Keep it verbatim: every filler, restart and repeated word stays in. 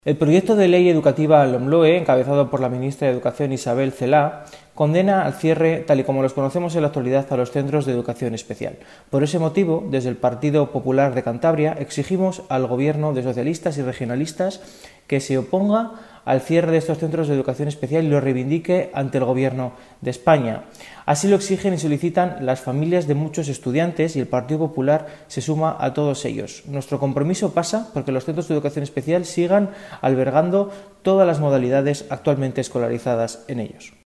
El proyecto de ley educativa LOMLOE, encabezado por la ministra de Educación Isabel Celaá, condena al cierre, tal y como los conocemos en la actualidad, a los centros de educación especial. Por ese motivo, desde el Partido Popular de Cantabria, exigimos al Gobierno de socialistas y regionalistas que se oponga al cierre de estos centros de educación especial y lo reivindique ante el Gobierno de España. Así lo exigen y solicitan las familias de muchos estudiantes y el Partido Popular se suma a todos ellos. Nuestro compromiso pasa porque los centros de educación especial sigan albergando todas las modalidades actualmente escolarizadas en ellos.